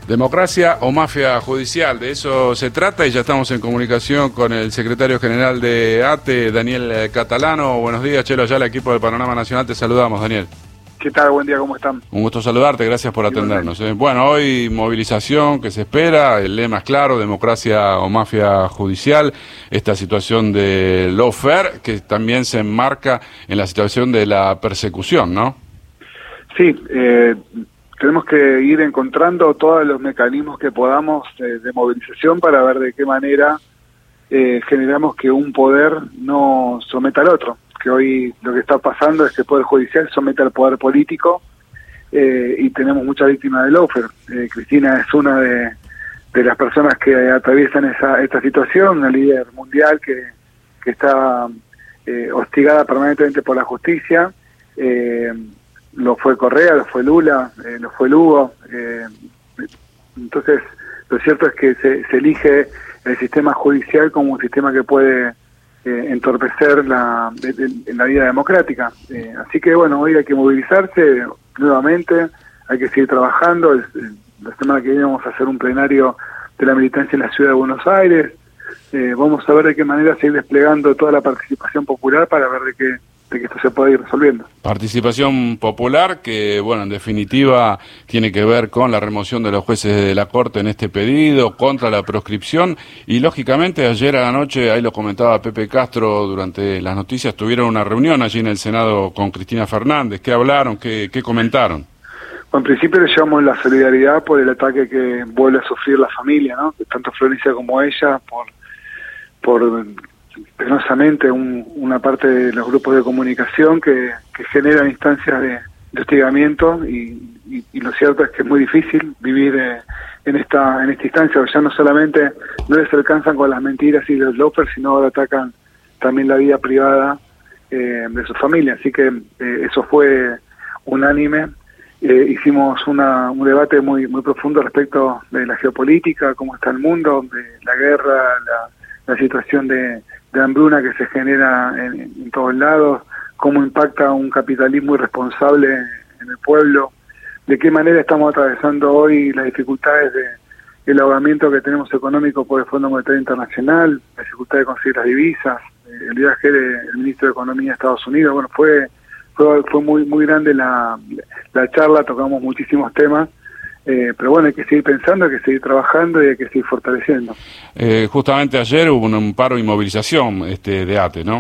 Democracia o mafia judicial, de eso se trata y ya estamos en comunicación con el secretario general de ATE, Daniel Catalano. Buenos días, Chelo, allá el equipo del Panorama Nacional, te saludamos, Daniel. ¿Qué tal? Buen día, ¿cómo están? Un gusto saludarte, gracias por atendernos. Bueno, hoy movilización que se espera, el lema es claro, democracia o mafia judicial, esta situación de lawfare que también se enmarca en la situación de la persecución, ¿no? Sí, tenemos que ir encontrando todos los mecanismos que podamos de movilización para ver de qué manera generamos que un poder no someta al otro. Que hoy lo que está pasando es que el Poder Judicial somete al Poder Político y tenemos muchas víctimas de lawfare. Cristina es una de las personas que atraviesan esta situación, una líder mundial que está hostigada permanentemente por la justicia. Lo fue Correa, lo fue Lula, lo fue Lugo. Entonces, lo cierto es que se elige el sistema judicial como un sistema que puede entorpecer la vida democrática. Así que bueno, hoy hay que movilizarse nuevamente, hay que seguir trabajando. La semana que viene vamos a hacer un plenario de la militancia en la ciudad de Buenos Aires. Vamos a ver de qué manera seguir desplegando toda la participación popular para ver de que esto se pueda ir resolviendo. Participación popular que, bueno, en definitiva tiene que ver con la remoción de los jueces de la Corte en este pedido, contra la proscripción y, lógicamente, ayer a la noche, ahí lo comentaba Pepe Castro durante las noticias, tuvieron una reunión allí en el Senado con Cristina Fernández. ¿Qué hablaron? ¿Qué comentaron? Bueno, en principio le llevamos la solidaridad por el ataque que vuelve a sufrir la familia, ¿no? Tanto Florencia como ella, por penosamente una parte de los grupos de comunicación que generan instancias de hostigamiento y lo cierto es que es muy difícil vivir en esta instancia, ya no solamente no les alcanzan con las mentiras y los lawfare, sino ahora atacan también la vida privada de su familia, así que eso fue unánime. Hicimos un debate muy profundo respecto de la geopolítica, cómo está el mundo, de la guerra, la situación de hambruna que se genera en todos lados, cómo impacta un capitalismo irresponsable en el pueblo, de qué manera estamos atravesando hoy las dificultades del ahogamiento que tenemos económico por el Fondo Monetario Internacional, la dificultad de conseguir las divisas, el viaje del ministro de Economía a Estados Unidos. Bueno, fue muy grande la charla, tocamos muchísimos temas. Pero bueno, hay que seguir pensando, hay que seguir trabajando y hay que seguir fortaleciendo. Justamente ayer hubo un paro y movilización de ATE, ¿no?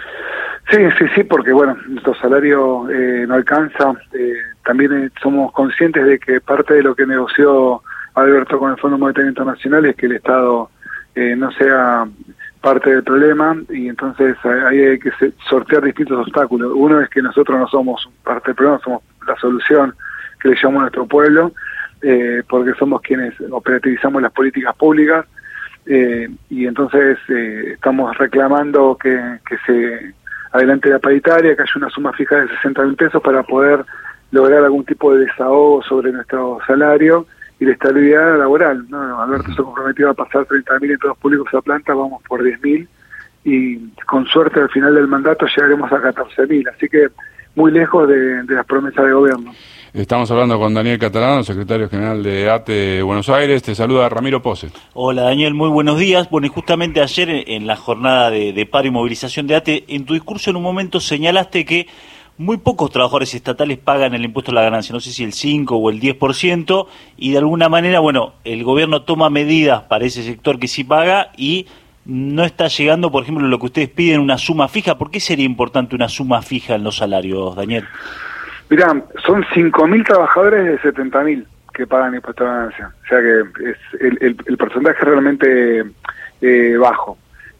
Sí, porque bueno, nuestro salario no alcanza. También somos conscientes de que parte de lo que negoció Alberto con el Fondo Monetario Internacional es que el Estado no sea parte del problema y entonces ahí hay que sortear distintos obstáculos. Uno es que nosotros no somos parte del problema, somos la solución que le llamamos a nuestro pueblo. Porque somos quienes operativizamos las políticas públicas y entonces estamos reclamando que se adelante la paritaria, que haya una suma fija de 60.000 pesos para poder lograr algún tipo de desahogo sobre nuestro salario y la estabilidad laboral, ¿no? Alberto se comprometió a pasar 30.000 empleados públicos a planta, vamos por 10.000 y con suerte al final del mandato llegaremos a 14.000, así que muy lejos de las promesas de gobierno. Estamos hablando con Daniel Catalano, secretario general de ATE Buenos Aires. Te saluda Ramiro Pose. Hola Daniel, muy buenos días. Bueno, y justamente ayer en la jornada de paro y movilización de ATE, en tu discurso en un momento señalaste que muy pocos trabajadores estatales pagan el impuesto a la ganancia, no sé si el 5 o el 10%, y de alguna manera, bueno, el gobierno toma medidas para ese sector que sí paga y no está llegando, por ejemplo, lo que ustedes piden, una suma fija. ¿Por qué sería importante una suma fija en los salarios, Daniel? Mirá, son 5.000 trabajadores de 70.000 que pagan impuesto a la ganancia. O sea que es el porcentaje es realmente bajo.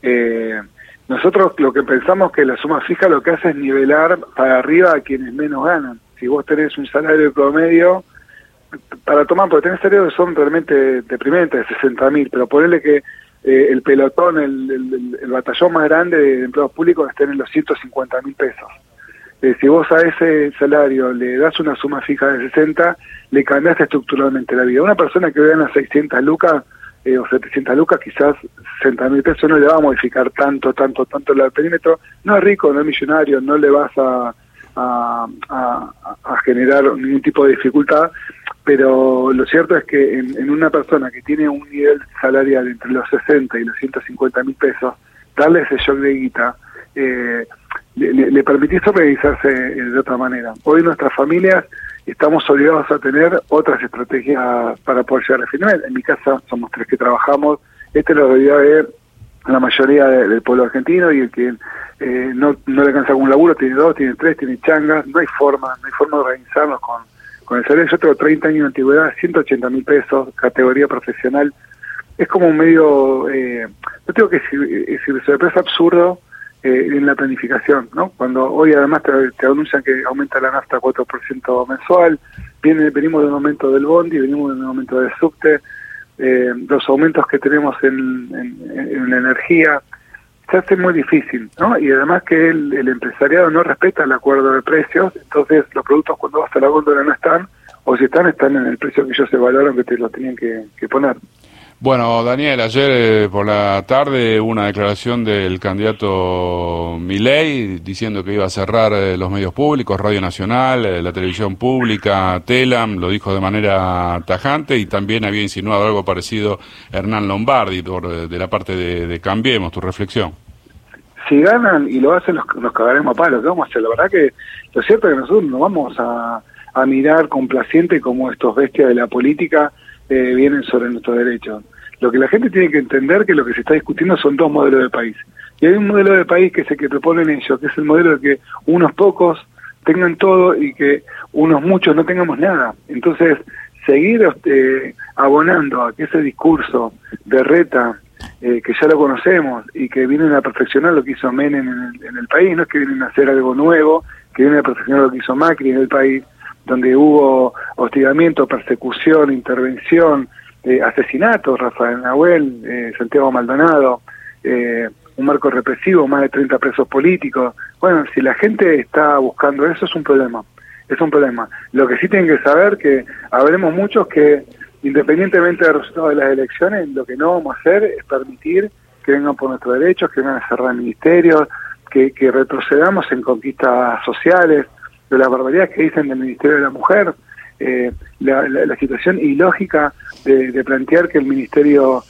Nosotros lo que pensamos que la suma fija lo que hace es nivelar para arriba a quienes menos ganan. Si vos tenés un salario promedio, para tomar, porque tenés salarios que son realmente deprimentes, de 60.000, pero ponerle que el pelotón, el batallón más grande de empleados públicos estén en los 150.000 pesos. Si vos a ese salario le das una suma fija de 60, le cambiaste estructuralmente la vida. Una persona que gana 600 lucas o 700 lucas, quizás 60.000 pesos no le va a modificar tanto el perímetro. No es rico, no es millonario, no le vas a generar ningún tipo de dificultad, pero lo cierto es que en una persona que tiene un nivel salarial entre los 60 y los 150.000 pesos, darle ese shock de guita, le permitís organizarse de otra manera. Hoy nuestras familias estamos obligados a tener otras estrategias para poder llegar a fin de mes. En mi casa somos 3 que trabajamos, esta es la realidad de la mayoría del pueblo argentino, y el que no le alcanza algún laburo tiene 2, tiene 3, tiene changas, no hay forma de organizarnos con el salario. Yo tengo 30 años de antigüedad, 180.000 pesos, categoría profesional. Es como un medio, no tengo que decir, se me parece absurdo en la planificación, ¿no? Cuando hoy además te anuncian que aumenta la nafta 4% mensual, venimos de un aumento del bondi, venimos de un aumento del subte, los aumentos que tenemos en la energía, se hace muy difícil, ¿no? Y además que el empresariado no respeta el acuerdo de precios, entonces los productos cuando vas a la góndola no están, o si están en el precio que ellos evaluaron que te lo tenían que poner. Bueno, Daniel, ayer por la tarde hubo una declaración del candidato Milei diciendo que iba a cerrar los medios públicos, Radio Nacional, la televisión pública, Telam, lo dijo de manera tajante, y también había insinuado algo parecido Hernán Lombardi de la parte de Cambiemos. Tu reflexión. Si ganan y lo hacen, nos cagaremos a palos. ¿Qué vamos a hacer? La verdad que lo cierto es que nosotros no vamos a mirar complaciente como estos bestias de la política vienen sobre nuestros derechos. Lo que la gente tiene que entender que lo que se está discutiendo son 2 modelos de país. Y hay un modelo de país que es el que proponen ellos, que es el modelo de que unos pocos tengan todo y que unos muchos no tengamos nada. Entonces, seguir abonando a que ese discurso de reta, que ya lo conocemos y que vienen a perfeccionar lo que hizo Menem en el país, no es que vienen a hacer algo nuevo, que vienen a perfeccionar lo que hizo Macri en el país, donde hubo hostigamiento, persecución, intervención, asesinatos, Rafael Nahuel, Santiago Maldonado, un marco represivo, más de 30 presos políticos. Bueno, si la gente está buscando eso, es un problema. Lo que sí tienen que saber que habremos muchos que, independientemente del resultado de las elecciones, lo que no vamos a hacer es permitir que vengan por nuestros derechos, que vengan a cerrar ministerios, que retrocedamos en conquistas sociales, de las barbaridades que dicen del Ministerio de la Mujer, la situación ilógica de plantear que el Ministerio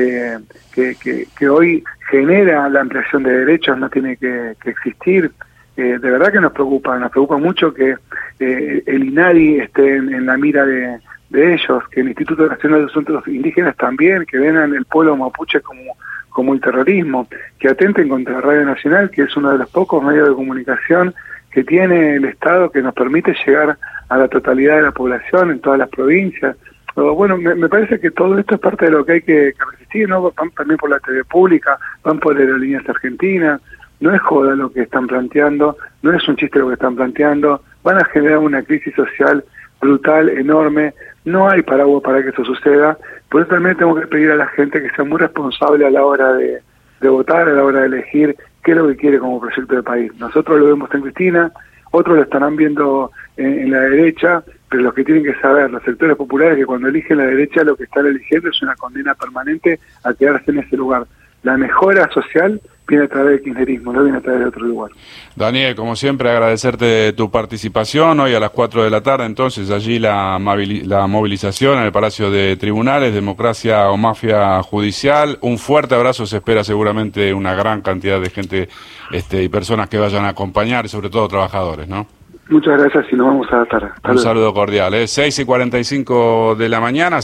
que hoy genera la ampliación de derechos no tiene que existir. De verdad que nos preocupa mucho que el INADI esté en la mira de ellos, que el Instituto Nacional de Asuntos Indígenas también, que ven el pueblo mapuche como el terrorismo, que atenten contra Radio Nacional, que es uno de los pocos medios de comunicación que tiene el Estado, que nos permite llegar a la totalidad de la población en todas las provincias. Bueno, me parece que todo esto es parte de lo que hay que resistir, ¿no? Van también por la TV pública, van por Aerolíneas Argentinas, no es joda lo que están planteando, no es un chiste lo que están planteando, van a generar una crisis social brutal, enorme, no hay paraguas para que eso suceda, por eso también tengo que pedir a la gente que sea muy responsable a la hora de votar, a la hora de elegir qué es lo que quiere como proyecto de país. Nosotros lo vemos en Cristina, otros lo estarán viendo en la derecha, pero los que tienen que saber, los sectores populares, que cuando eligen la derecha lo que están eligiendo es una condena permanente a quedarse en ese lugar. La mejora social viene a través del kirchnerismo, no viene a través de otro lugar. Daniel, como siempre, agradecerte tu participación. Hoy a las 4 de la tarde, entonces, allí la movilización en el Palacio de Tribunales, Democracia o Mafia Judicial. Un fuerte abrazo, se espera seguramente una gran cantidad de gente y personas que vayan a acompañar, sobre todo trabajadores, ¿no? Muchas gracias y nos vamos a adaptar. Un saludo cordial. 6:45 de la mañana.